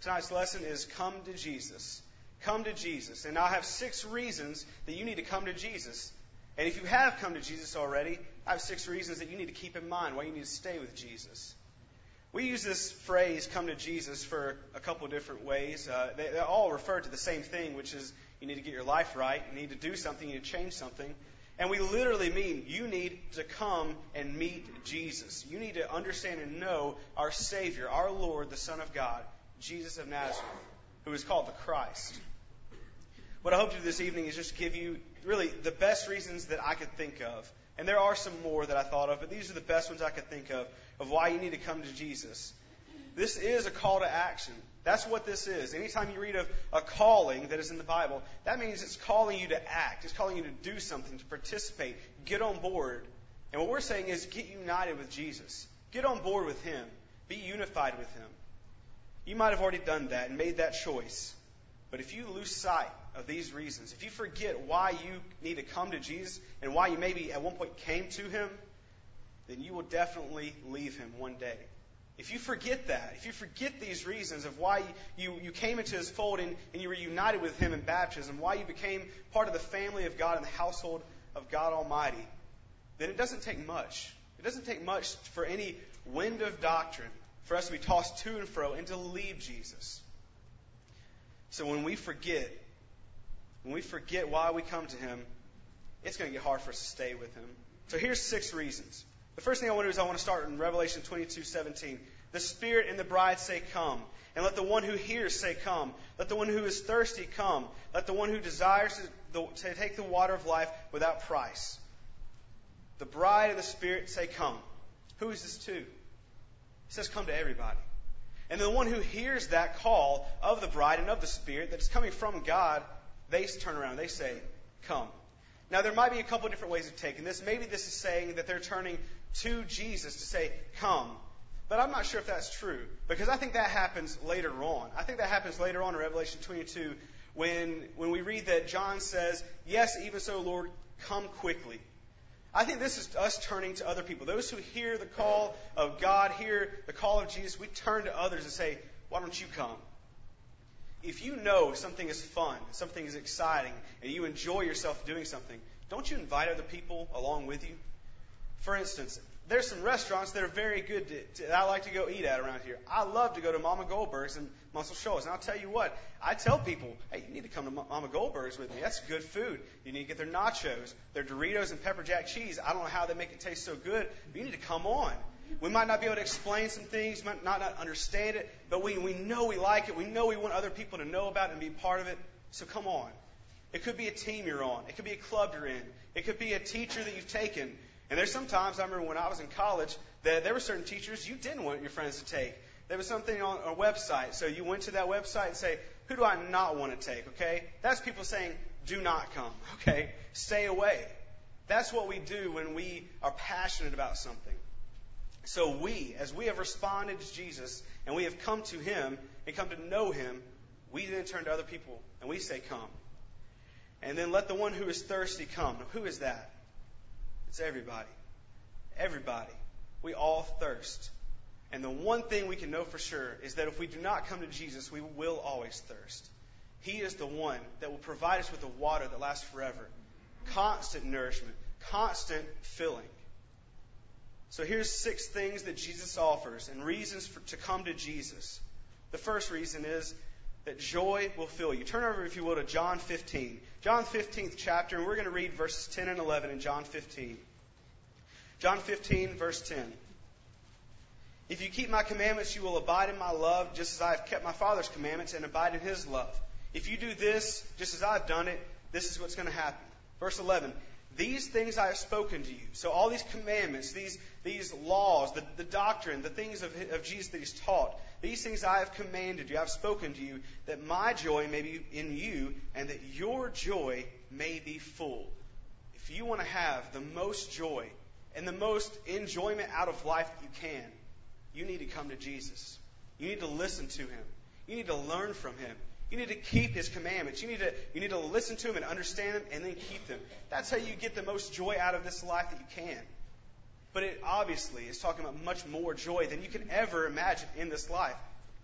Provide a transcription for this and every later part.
Tonight's lesson is Come to Jesus. Come to Jesus. And I have 6 reasons that you need to come to Jesus. And if you have come to Jesus already, I have 6 reasons that you need to keep in mind why you need to stay with Jesus. We use this phrase, come to Jesus, for a couple of different ways. They all refer to the same thing, which is you need to get your life right, you need to do something, you need to change something. And we literally mean you need to come and meet Jesus. You need to understand and know our Savior, our Lord, the Son of God, Jesus of Nazareth, who is called the Christ. What I hope to do this evening is just give you really the best reasons that I could think of. And there are some more that I thought of, but these are the best ones I could think of why you need to come to Jesus. This is a call to action. That's what this is. Anytime you read of a calling that is in the Bible, that means it's calling you to act. It's calling you to do something, to participate, get on board. And what we're saying is get united with Jesus. Get on board with Him. Be unified with Him. You might have already done that and made that choice. But if you lose sight of these reasons, if you forget why you need to come to Jesus and why you maybe at one point came to Him, then you will definitely leave Him one day. If you forget that, if you forget these reasons of why you came into His fold and you were united with Him in baptism, why you became part of the family of God and the household of God Almighty, then it doesn't take much. It doesn't take much for any wind of doctrine for us to be tossed to and fro and to leave Jesus. So when we forget why we come to Him, it's going to get hard for us to stay with Him. So here's 6 reasons. The first thing I want to do is I want to start in Revelation 22:17. The Spirit and the bride say, come. And let the one who hears say, come. Let the one who is thirsty come. Let the one who desires to take the water of life without price. The bride and the Spirit say, come. Who is this to? It says, come to everybody. And the one who hears that call of the bride and of the Spirit that is coming from God, they turn around and they say, come. Now, there might be a couple of different ways of taking this. Maybe this is saying that they're turning to Jesus to say, come. But I'm not sure if that's true, because I think that happens later on. I think that happens later on in Revelation 22 when we read that John says, yes, even so, Lord, come quickly. I think this is us turning to other people. Those who hear the call of God, hear the call of Jesus, we turn to others and say, why don't you come? If you know something is fun, something is exciting, and you enjoy yourself doing something, don't you invite other people along with you? For instance, there's some restaurants that are very good that I like to go eat at around here. I love to go to Mama Goldberg's in Muscle Shoals. And I'll tell you what, I tell people, hey, you need to come to Mama Goldberg's with me. That's good food. You need to get their nachos, their Doritos and pepper jack cheese. I don't know how they make it taste so good, but you need to come on. We might not be able to explain some things, might not understand it, but we know we like it. We know we want other people to know about it and be part of it. So come on. It could be a team you're on. It could be a club you're in. It could be a teacher that you've taken. And there's sometimes, I remember when I was in college, that there were certain teachers you didn't want your friends to take. There was something on a website. So you went to that website and say, who do I not want to take, okay? That's people saying, do not come, okay? Stay away. That's what we do when we are passionate about something. So as we have responded to Jesus and we have come to Him and come to know Him, we then turn to other people and we say, come. And then let the one who is thirsty come. Now, who is that? It's everybody. Everybody. We all thirst. And the one thing we can know for sure is that if we do not come to Jesus, we will always thirst. He is the one that will provide us with the water that lasts forever. Constant nourishment. Constant filling. So here's 6 things that Jesus offers and reasons to come to Jesus. The first reason is that joy will fill you. Turn over, if you will, to John 15. John 15th chapter, and we're going to read verses 10 and 11 in John 15. John 15, verse 10. If you keep my commandments, you will abide in my love, just as I have kept my Father's commandments and abide in His love. If you do this, just as I've done it, this is what's going to happen. Verse 11. These things I have spoken to you. So all these commandments, these laws, the doctrine, the things of Jesus that He's taught, these things I have commanded you, I have spoken to you, that my joy may be in you and that your joy may be full. If you want to have the most joy and the most enjoyment out of life that you can, you need to come to Jesus. You need to listen to Him. You need to learn from Him. You need to keep His commandments. You need to listen to Him and understand them and then keep them. That's how you get the most joy out of this life that you can. But it obviously is talking about much more joy than you can ever imagine in this life.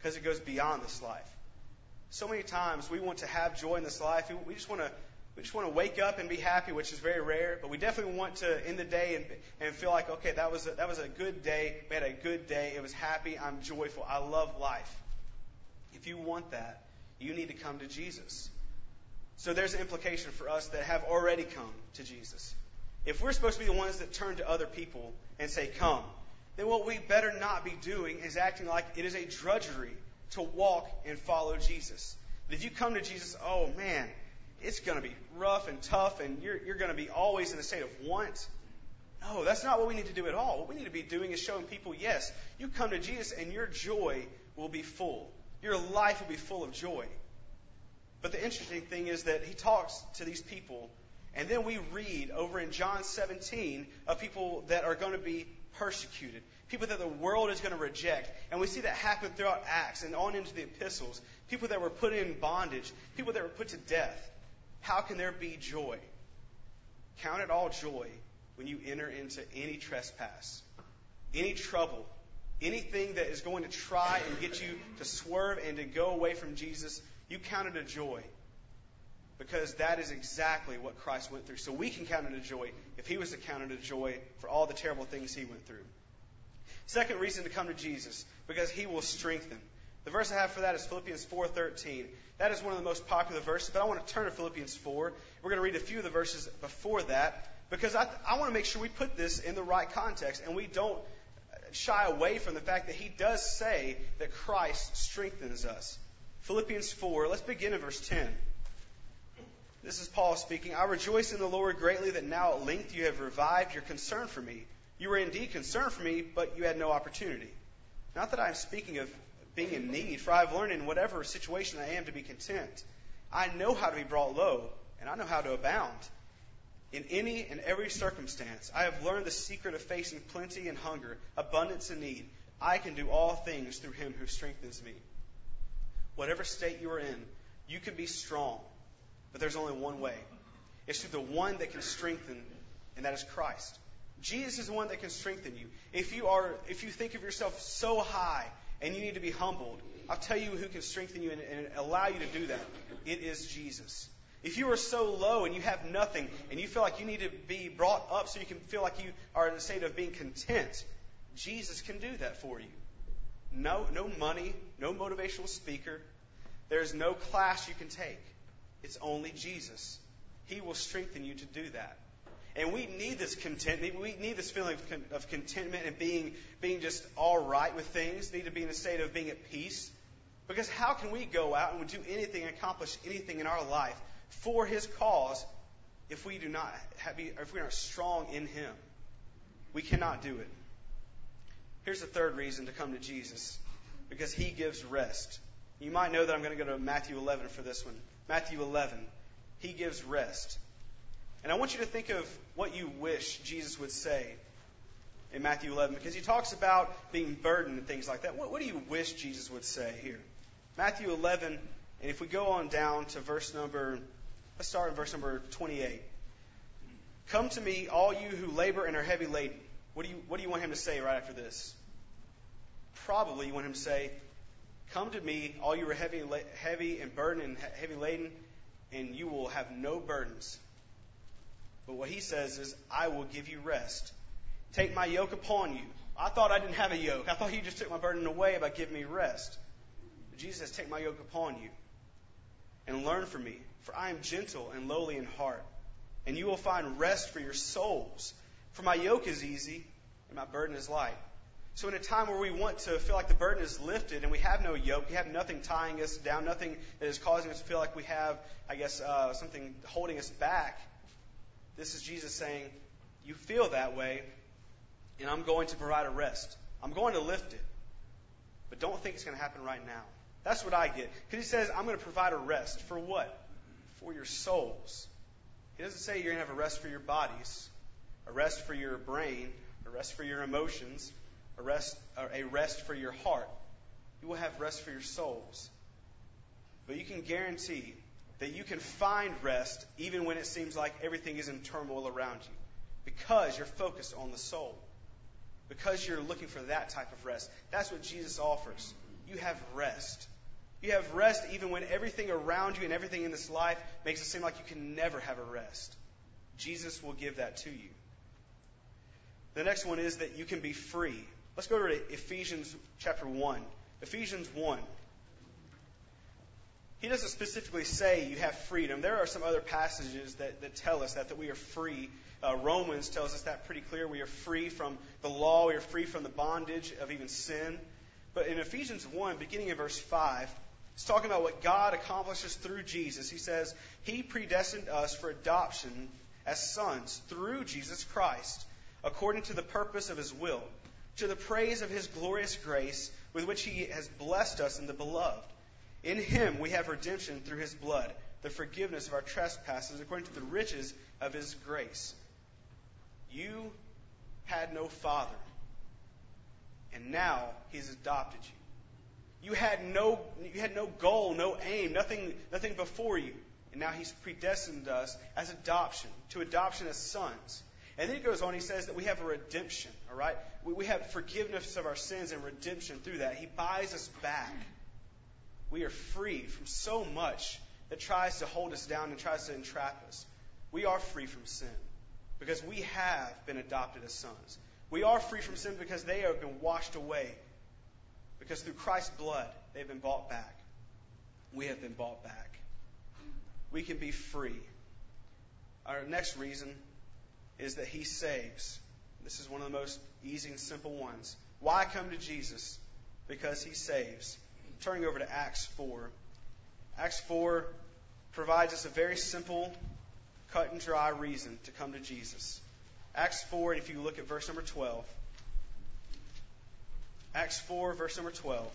because it goes beyond this life. So many times we want to have joy in this life. We just want to wake up and be happy, which is very rare. But we definitely want to end the day and feel like, okay, that was a good day. We had a good day. It was happy. I'm joyful. I love life. If you want that, you need to come to Jesus. So there's an implication for us that have already come to Jesus. If we're supposed to be the ones that turn to other people and say, come, then what we better not be doing is acting like it is a drudgery to walk and follow Jesus. But if you come to Jesus, oh man, it's going to be rough and tough, and you're going to be always in a state of want. No, that's not what we need to do at all. What we need to be doing is showing people, yes, you come to Jesus and your joy will be full. Your life will be full of joy. But the interesting thing is that he talks to these people, and then we read over in John 17 of people that are going to be persecuted, people that the world is going to reject. And we see that happen throughout Acts and on into the epistles. People that were put in bondage, people that were put to death. How can there be joy? Count it all joy when you enter into any trespass, any trouble, anything that is going to try and get you to swerve and to go away from Jesus. You count it a joy, because that is exactly what Christ went through. So we can count it a joy if he was to count it a joy for all the terrible things he went through. Second reason to come to Jesus, because he will strengthen. The verse I have for that is Philippians 4:13. That is one of the most popular verses, but I want to turn to Philippians 4. We're going to read a few of the verses before that, because I want to make sure we put this in the right context and we don't shy away from the fact that he does say that Christ strengthens us. Philippians 4, let's begin in verse 10. This is Paul speaking. I rejoice in the Lord greatly that now at length you have revived your concern for me. You were indeed concerned for me, but you had no opportunity. Not that I am speaking of being in need, for I have learned in whatever situation I am to be content. I know how to be brought low, and I know how to abound. In any and every circumstance, I have learned the secret of facing plenty and hunger, abundance and need. I can do all things through him who strengthens me. Whatever state you are in, you can be strong, but there's only one way. It's through the one that can strengthen, and that is Christ. Jesus is the one that can strengthen you. If you think of yourself so high and you need to be humbled, I'll tell you who can strengthen you and allow you to do that. It is Jesus. If you are so low and you have nothing and you feel like you need to be brought up so you can feel like you are in a state of being content, Jesus can do that for you. No money, no motivational speaker. There's no class you can take. It's only Jesus. He will strengthen you to do that. And we need this contentment. We need this feeling of contentment and being just all right with things. Need to be in a state of being at peace. Because how can we go out and do anything and accomplish anything in our life for his cause if we aren't strong in him? We cannot do it. Here's the third reason to come to Jesus, because he gives rest. You might know that I'm going to go to Matthew 11 for this one. Matthew 11, he gives rest. And I want you to think of what you wish Jesus would say in Matthew 11, because he talks about being burdened and things like that. What do you wish Jesus would say here? Matthew 11, and if we go on down to let's start in verse number 28. Come to me, all you who labor and are heavy laden. What do you want him to say right after this? Probably you want him to say, come to me, all you are heavy and burdened and heavy laden, and you will have no burdens. But what he says is, I will give you rest. Take my yoke upon you. I thought I didn't have a yoke. I thought you just took my burden away by giving me rest. But Jesus says, take my yoke upon you and learn from me, for I am gentle and lowly in heart, and you will find rest for your souls. For my yoke is easy and my burden is light. So in a time where we want to feel like the burden is lifted and we have no yoke, we have nothing tying us down, nothing that is causing us to feel like we have, something holding us back, this is Jesus saying, you feel that way, and I'm going to provide a rest. I'm going to lift it. But don't think it's going to happen right now. That's what I get. Because he says, I'm going to provide a rest. For what? For your souls. He doesn't say you're going to have a rest for your bodies, a rest for your brain, a rest for your emotions, a rest for your heart. You will have rest for your souls. But you can guarantee that you can find rest even when it seems like everything is in turmoil around you, because you're focused on the soul, because you're looking for that type of rest. That's what Jesus offers. you have rest. You have rest even when everything around you and everything in this life makes it seem like you can never have a rest. Jesus will give that to you. The next one is that you can be free. Let's go to Ephesians chapter 1. Ephesians 1. He doesn't specifically say you have freedom. There are some other passages that tell us that we are free. Romans tells us that pretty clear. We are free from the law. We are free from the bondage of even sin. But in Ephesians 1, beginning in verse 5, it's talking about what God accomplishes through Jesus. He says, He predestined us for adoption as sons through Jesus Christ, according to the purpose of His will, to the praise of His glorious grace, with which He has blessed us in the Beloved. In Him we have redemption through His blood, the forgiveness of our trespasses, according to the riches of His grace. You had no father, and now He's adopted you. You had no goal, no aim, nothing before you, and now He's predestined us as adoption, to adoption as sons. And then He goes on, He says that we have a redemption, all right? We have forgiveness of our sins and redemption through that. He buys us back. We are free from so much that tries to hold us down and tries to entrap us. We are free from sin because we have been adopted as sons. We are free from sin because they have been washed away. Because through Christ's blood, they've been bought back. We have been bought back. We can be free. Our next reason is that He saves. This is one of the most easy and simple ones. Why come to Jesus? Because He saves. Turning over to Acts 4. Acts 4 provides us a very simple, cut and dry reason to come to Jesus. Acts 4, and if you look at verse number 12. Acts 4, verse number 12.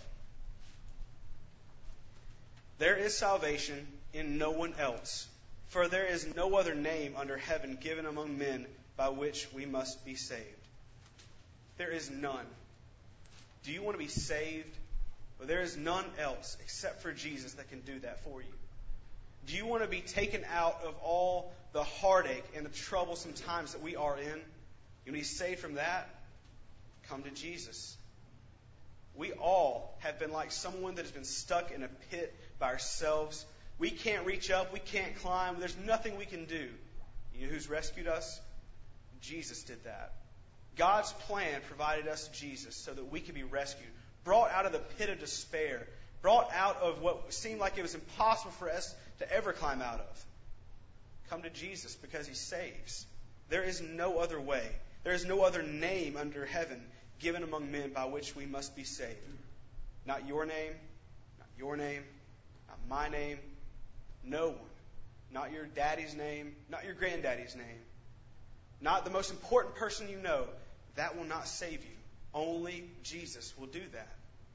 There is salvation in no one else, for there is no other name under heaven given among men by which we must be saved. There is none. Do you want to be saved? Well, there is none else except for Jesus that can do that for you. Do you want to be taken out of all the heartache and the troublesome times that we are in? You want to be saved from that? Come to Jesus. We all have been like someone that has been stuck in a pit by ourselves. We can't reach up. We can't climb. There's nothing we can do. You know who's rescued us? Jesus did that. God's plan provided us Jesus so that we could be rescued, brought out of the pit of despair, brought out of what seemed like it was impossible for us to ever climb out of. Come to Jesus because He saves. There is no other way. There is no other name under heaven given among men by which we must be saved. Not your name, not your name, not my name, no one. Not your daddy's name, not your granddaddy's name, not the most important person you know. That will not save you. Only Jesus will do that.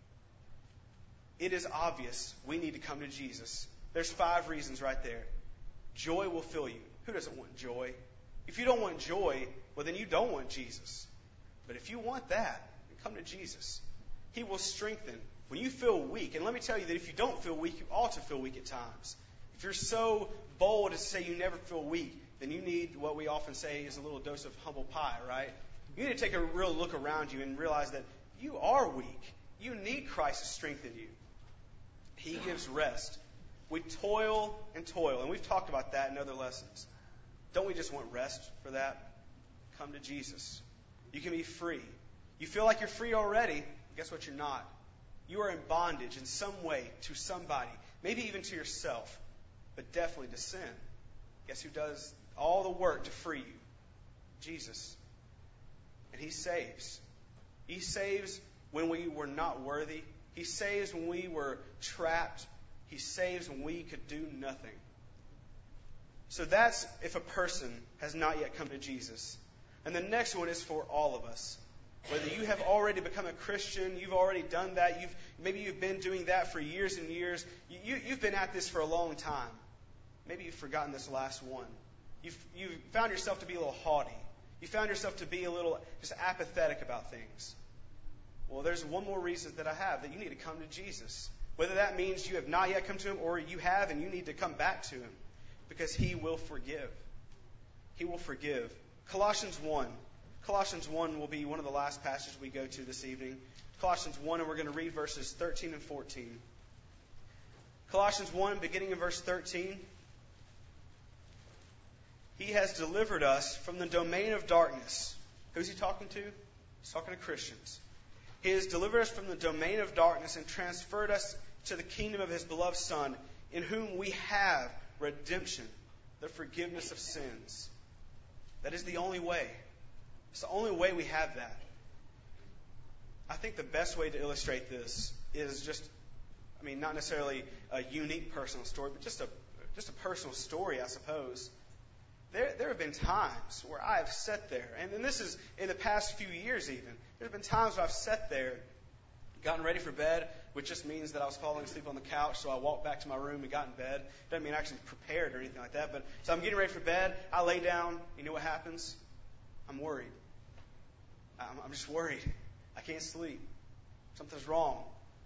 It is obvious we need to come to Jesus. There's 5 reasons right there. Joy will fill you. Who doesn't want joy? If you don't want joy, well, then you don't want Jesus. But if you want that, then come to Jesus. He will strengthen when you feel weak. And let me tell you that if you don't feel weak, you ought to feel weak at times. If you're so bold as to say you never feel weak, then you need what we often say is a little dose of humble pie, right? You need to take a real look around you and realize that you are weak. You need Christ to strengthen you. He gives rest. We toil and toil, and we've talked about that in other lessons. Don't we just want rest for that? Come to Jesus. You can be free. You feel like you're free already. Guess what? You're not. You are in bondage in some way to somebody, maybe even to yourself, but definitely to sin. Guess who does all the work to free you? Jesus. And He saves. He saves when we were not worthy. He saves when we were trapped. He saves when we could do nothing. So that's if a person has not yet come to Jesus. And the next one is for all of us. Whether you have already become a Christian, you've already done that, maybe you've been doing that for years and years. You've been at this for a long time. Maybe you've forgotten this last one. You've found yourself to be a little haughty. You found yourself to be a little just apathetic about things. Well, there's one more reason that I have, that you need to come to Jesus. Whether that means you have not yet come to Him or you have and you need to come back to Him. Because He will forgive. He will forgive. Colossians 1. Colossians 1 will be one of the last passages we go to this evening. Colossians 1, and we're going to read verses 13 and 14. Colossians 1, beginning in verse 13. He has delivered us from the domain of darkness. Who's he talking to? He's talking to Christians. He has delivered us from the domain of darkness and transferred us to the kingdom of His beloved Son, in whom we have redemption, the forgiveness of sins. That is the only way. It's the only way we have that. I think the best way to illustrate this is just, not necessarily a unique personal story, but just a personal story, I suppose. There have been times where I have sat there, and this is in the past few years even. There have been times where I've sat there, gotten ready for bed, which just means that I was falling asleep on the couch, so I walked back to my room and got in bed. Doesn't mean I actually prepared or anything like that. But so I'm getting ready for bed. I lay down. You know what happens? I'm worried. I'm just worried. I can't sleep. Something's wrong.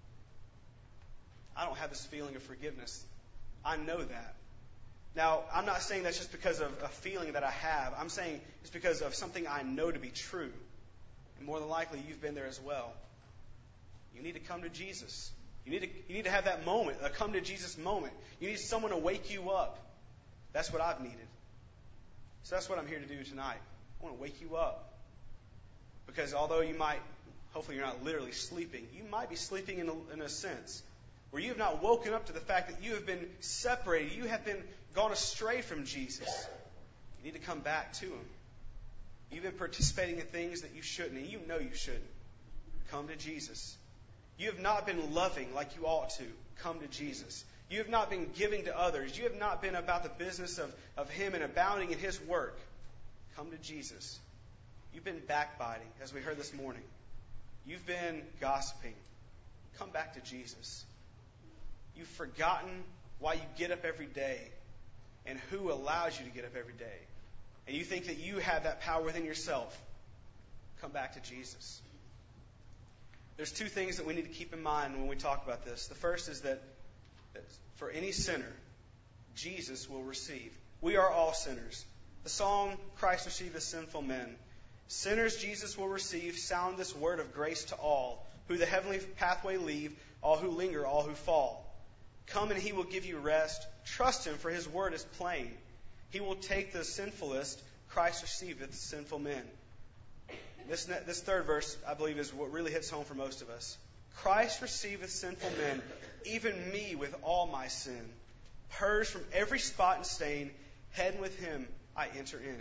I don't have this feeling of forgiveness. I know that. Now, I'm not saying that's just because of a feeling that I have. I'm saying it's because of something I know to be true. And more than likely, you've been there as well. You need to come to Jesus. You need to have that moment, a come to Jesus moment. You need someone to wake you up. That's what I've needed. So that's what I'm here to do tonight. I want to wake you up. Because although you might, hopefully you're not literally sleeping, you might be sleeping in a sense where you have not woken up to the fact that you have been separated. You have been gone astray from Jesus. You need to come back to Him. You've been participating in things that you shouldn't, and you know you shouldn't. Come to Jesus. You have not been loving like you ought to. Come to Jesus. You have not been giving to others. You have not been about the business of Him and abounding in His work. Come to Jesus. You've been backbiting, as we heard this morning. You've been gossiping. Come back to Jesus. You've forgotten why you get up every day and who allows you to get up every day. And you think that you have that power within yourself. Come back to Jesus. There's two things that we need to keep in mind when we talk about this. The first is that for any sinner, Jesus will receive. We are all sinners. The song, Christ receiveth sinful men. Sinners Jesus will receive, sound this word of grace to all, who the heavenly pathway leave, all who linger, all who fall. Come and He will give you rest. Trust Him, for His word is plain. He will take the sinfulest. Christ receiveth sinful men. This third verse, I believe, is what really hits home for most of us. Christ receiveth sinful men, even me with all my sin. Purged from every spot and stain, head with Him I enter in.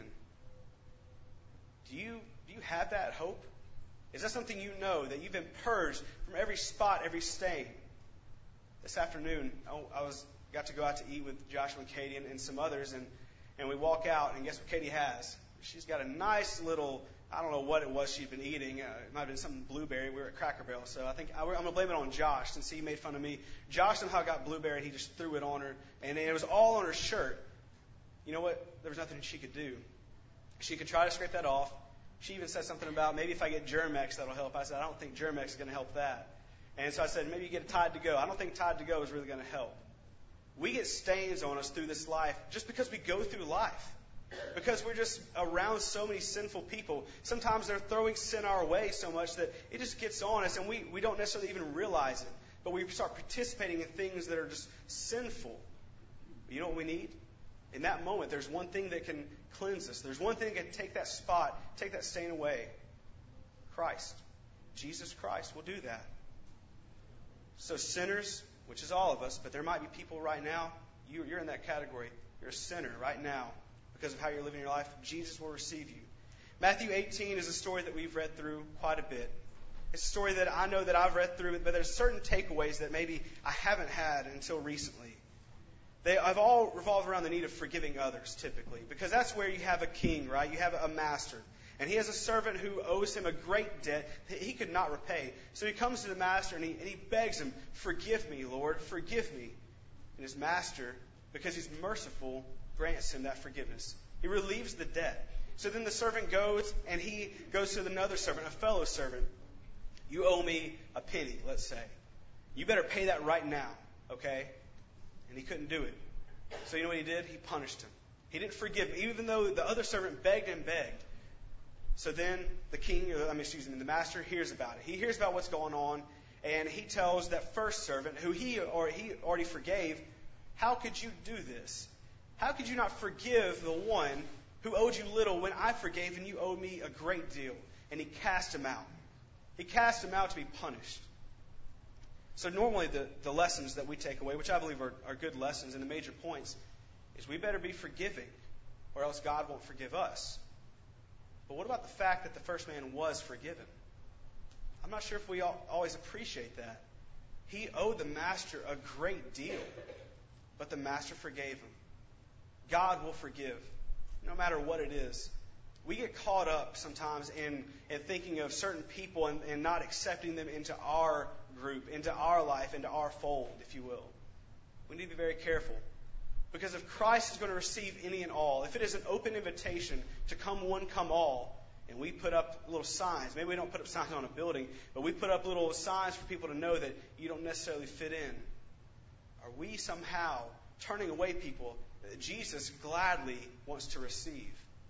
Do you have that hope? Is that something you know, that you've been purged from every spot, every stain? This afternoon, I got to go out to eat with Joshua and Katie and some others, and we walk out, and guess what Katie has? She's got a nice little, I don't know what it was she'd been eating. It might have been something blueberry. We were at Cracker Barrel, so I think I'm going to blame it on Josh, since he made fun of me. Josh somehow got blueberry, and he just threw it on her, and it was all on her shirt. You know what? There was nothing she could do. She could try to scrape that off. She even said something about, maybe if I get Germex, that'll help. I said, I don't think Germex is going to help that. And so I said, maybe you get a Tide to Go. I don't think Tide to Go is really going to help. We get stains on us through this life just because we go through life. Because we're just around so many sinful people. Sometimes they're throwing sin our way so much that it just gets on us, and we don't necessarily even realize it. But we start participating in things that are just sinful. You know what we need? In that moment, there's one thing that can cleanse us. There's one thing that can take that spot, take that stain away. Christ. Jesus Christ will do that. So sinners, which is all of us, but there might be people right now, you're in that category. You're a sinner right now because of how you're living your life. Jesus will receive you. Matthew 18 is a story that we've read through quite a bit. It's a story that I know that I've read through, but there's certain takeaways that maybe I haven't had until recently. I've all revolved around the need of forgiving others, typically, because that's where you have a king, right? You have a master. And he has a servant who owes him a great debt that he could not repay. So he comes to the master and he begs him, forgive me, Lord, forgive me. And his master, because he's merciful, grants him that forgiveness. He relieves the debt. So then the servant goes and he goes to another servant, a fellow servant. You owe me a penny, let's say. You better pay that right now, okay? And he couldn't do it. So you know what he did? He punished him. He didn't forgive him, even though the other servant begged and begged. So then the master hears about it. He hears about what's going on, and he tells that first servant, who he already forgave, how could you do this? How could you not forgive the one who owed you little when I forgave and you owed me a great deal? And he cast him out. He cast him out to be punished. So normally the lessons that we take away, which I believe are good lessons and the major points, is we better be forgiving, or else God won't forgive us. But what about the fact that the first man was forgiven? I'm not sure if we always appreciate that. He owed the master a great deal, but the master forgave him. God will forgive, no matter what it is. We get caught up sometimes in thinking of certain people and not accepting them into our group, into our life, into our fold, if you will. We need to be very careful. Because if Christ is going to receive any and all, if it is an open invitation to come one, come all, and we put up little signs, maybe we don't put up signs on a building, but we put up little signs for people to know that you don't necessarily fit in, are we somehow turning away people that Jesus gladly wants to receive?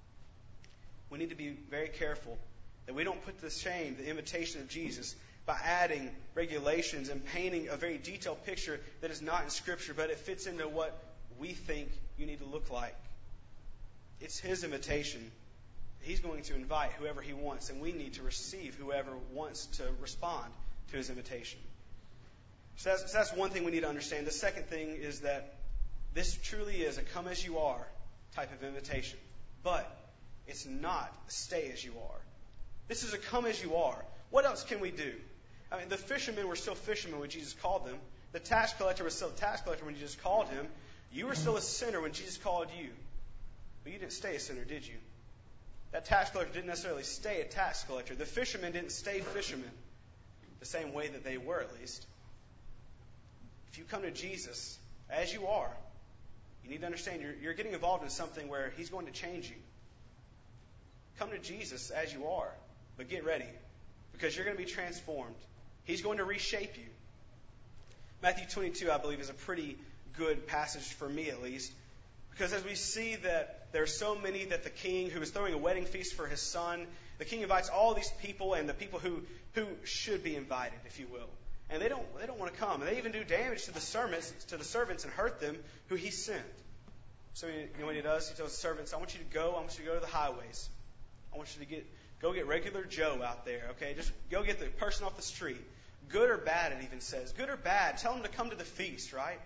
We need to be very careful that we don't put to shame the invitation of Jesus by adding regulations and painting a very detailed picture that is not in Scripture, but it fits into what we think you need to look like. It's His invitation. He's going to invite whoever He wants, and we need to receive whoever wants to respond to His invitation. So that's one thing we need to understand. The second thing is that this truly is a come as you are type of invitation. But it's not a stay as you are. This is a come as you are. What else can we do? I mean, the fishermen were still fishermen when Jesus called them. The tax collector was still a tax collector when Jesus called him. You were still a sinner when Jesus called you. But you didn't stay a sinner, did you? That tax collector didn't necessarily stay a tax collector. The fishermen didn't stay fishermen, the same way that they were, at least. If you come to Jesus as you are, you need to understand you're getting involved in something where He's going to change you. Come to Jesus as you are, but get ready, because you're going to be transformed. He's going to reshape you. Matthew 22, I believe, is a pretty good passage for me, at least, because as we see that there are so many that the king, who is throwing a wedding feast for his son, the king invites all these people, and the people who should be invited, if you will, and they don't want to come, and they even do damage to the servants and hurt them who he sent. So you know what he does? He tells the servants, I want you to go to the highways. I want you to go get regular Joe out there, okay? Just go get the person off the street. Good or bad, it even says. Good or bad, tell them to come to the feast, right?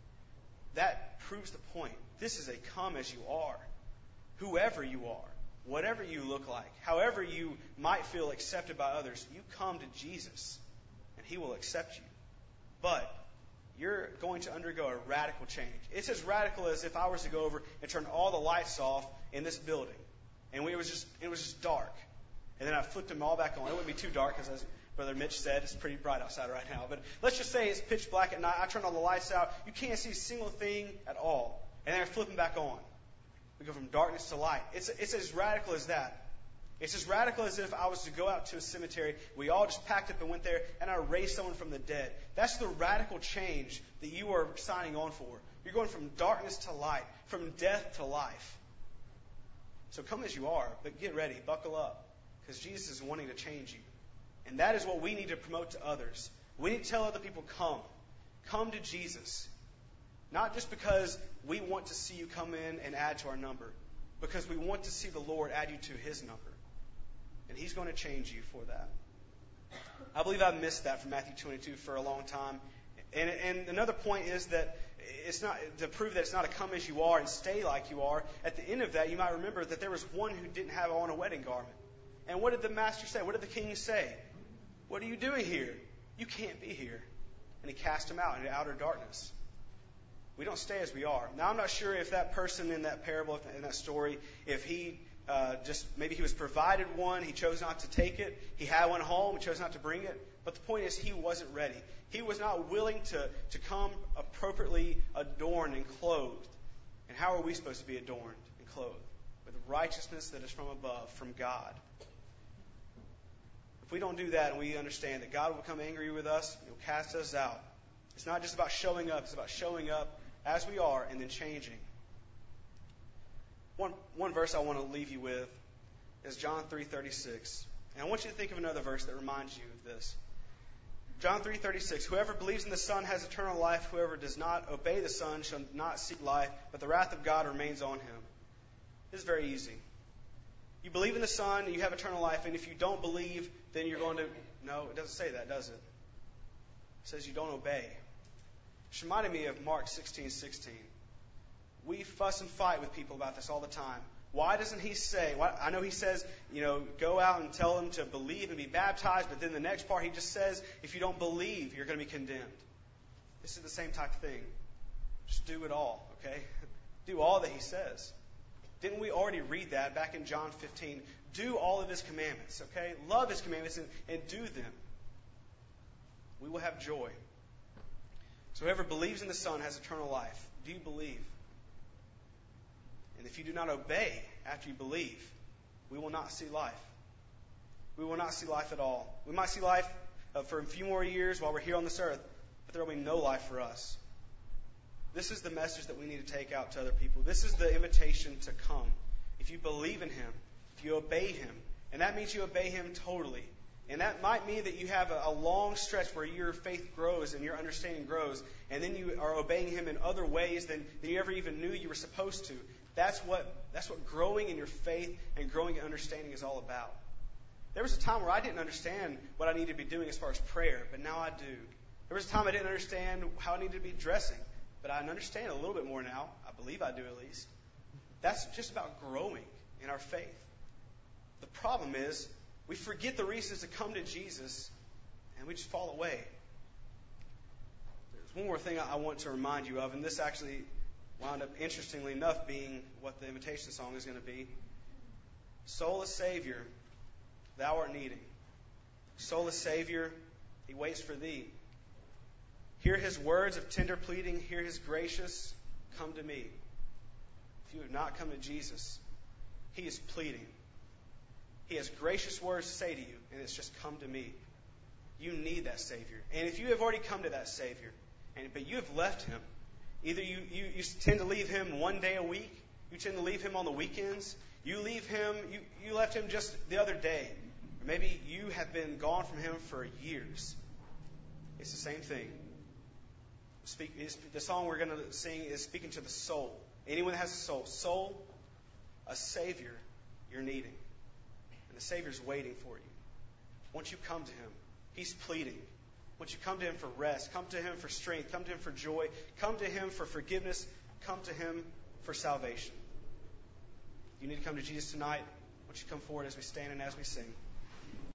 That proves the point. This is a come as you are. Whoever you are, whatever you look like, however you might feel accepted by others, you come to Jesus, and He will accept you. But you're going to undergo a radical change. It's as radical as if I was to go over and turn all the lights off in this building. And it was just dark. And then I flipped them all back on. It wouldn't be too dark, because as Brother Mitch said, it's pretty bright outside right now. But let's just say it's pitch black at night. I turn all the lights out. You can't see a single thing at all. And then I flip them back on. We go from darkness to light. It's as radical as that. It's as radical as if I was to go out to a cemetery. We all just packed up and went there, and I raised someone from the dead. That's the radical change that you are signing on for. You're going from darkness to light, from death to life. So come as you are, but get ready, buckle up, because Jesus is wanting to change you. And that is what we need to promote to others. We need to tell other people, come to Jesus. Not just because we want to see you come in and add to our number, because we want to see the Lord add you to His number. And He's going to change you for that. I believe I've missed that from Matthew 22 for a long time. And another point is that it's not to prove that it's not a come as you are and stay like you are. At the end of that, you might remember that there was one who didn't have on a wedding garment. And what did the master say? What did the king say? What are you doing here? You can't be here. And he cast him out into outer darkness. We don't stay as we are. Now, I'm not sure if that person in that parable, in that story, if he maybe he was provided one, he chose not to take it. He had one home, he chose not to bring it. But the point is, he wasn't ready. He was not willing to come appropriately adorned and clothed. And how are we supposed to be adorned and clothed? With righteousness that is from above, from God. If we don't do that and we understand that God will become angry with us, He'll cast us out. It's not just about showing up. It's about showing up as we are and then changing. One verse I want to leave you with is John 3:36. And I want you to think of another verse that reminds you of this. John 3:36, whoever believes in the Son has eternal life. Whoever does not obey the Son shall not see life, but the wrath of God remains on him. This is very easy. You believe in the Son, and you have eternal life, and if you don't believe, then you're going to... No, it doesn't say that, does it? It says you don't obey. It's reminded me of Mark 16:16. We fuss and fight with people about this all the time. Why doesn't he say, I know he says, go out and tell them to believe and be baptized, but then the next part he just says, if you don't believe, you're going to be condemned. This is the same type of thing. Just do it all, okay? Do all that he says. Didn't we already read that back in John 15? Do all of his commandments, okay? Love his commandments and do them. We will have joy. So whoever believes in the Son has eternal life. Do you believe? And if you do not obey after you believe, we will not see life. We will not see life at all. We might see life for a few more years while we're here on this earth, but there will be no life for us. This is the message that we need to take out to other people. This is the invitation to come. If you believe in him, if you obey him, and that means you obey him totally. And that might mean that you have a long stretch where your faith grows and your understanding grows, and then you are obeying him in other ways than you ever even knew you were supposed to. That's what growing in your faith and growing in understanding is all about. There was a time where I didn't understand what I needed to be doing as far as prayer, but now I do. There was a time I didn't understand how I needed to be dressing, but I understand a little bit more now. I believe I do at least. That's just about growing in our faith. The problem is we forget the reasons to come to Jesus, and we just fall away. There's one more thing I want to remind you of, and this actually wound up, interestingly enough, being what the invitation song is going to be. Soulless Savior, thou art needing. Soulless Savior, he waits for thee. Hear his words of tender pleading. Hear his gracious, come to me. If you have not come to Jesus, he is pleading. He has gracious words to say to you, and it's just come to me. You need that Savior. And if you have already come to that Savior, but you have left him, either you tend to leave him one day a week, you tend to leave him on the weekends, you left him just the other day, or maybe you have been gone from him for years. It's the same thing. The song we're going to sing is speaking to the soul. Anyone that has a soul, a Savior you're needing. And the Savior's waiting for you. Once you come to him, he's pleading. Once you come to him for rest, come to him for strength, come to him for joy, come to him for forgiveness, come to him for salvation. You need to come to Jesus tonight. Won't you come forward as we stand and as we sing.